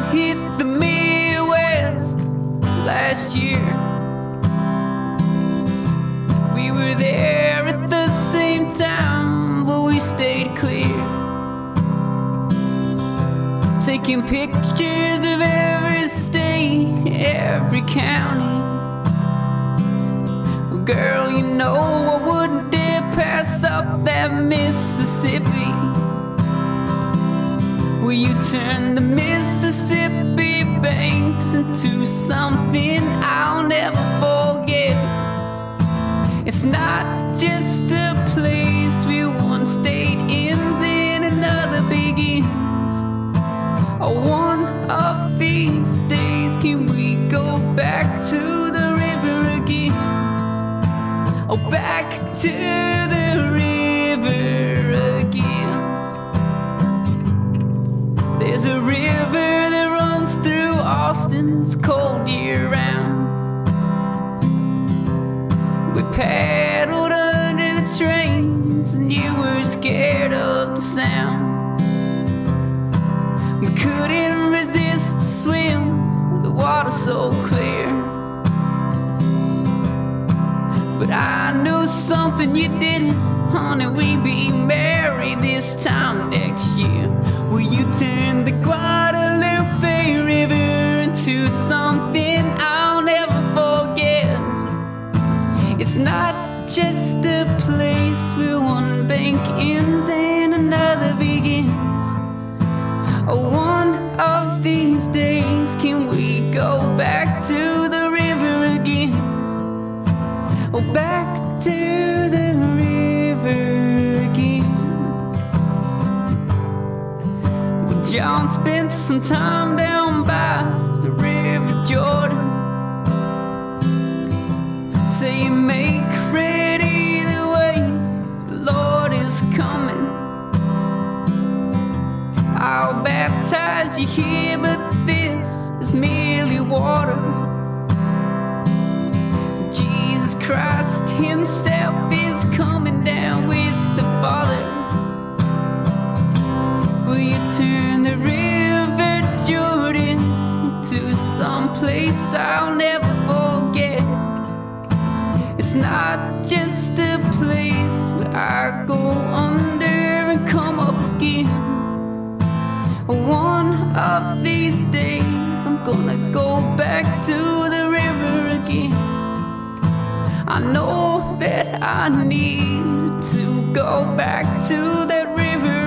hit the Midwest last year. We were there at the same time, but we stayed clear, taking pictures of every state, every county. Girl, you know I wouldn't dare pass up that Mississippi. Will you turn the Mississippi banks into something I'll never forget? It's not just a place where one state ends and another begins. Oh, one of these days, can we go back to the river again? Oh, back to the river again. There's a river that runs through Austin, it's cold year round. We paddled under the trains and you were scared of the sound. We couldn't resist to swim, the water's so clear. But I knew something you didn't, honey, we'd be married this time next year. Will you turn the Guadalupe River into something I'll never forget? It's not just a place where one bank ends and another begins. Oh, one of these days, can we go back to the river again? Oh, back to the river again. Well, John spent some time down by the River Jordan, saying, make ready the way, the Lord is coming. I'll baptize you here, but this is merely water. Jesus Christ himself is coming down with the Father. Will you turn the River Jordan into some place I'll never forget? It's not just a place where I go under and come up again. One of these days I'm gonna go back to the river again. I know that I need to go back to that river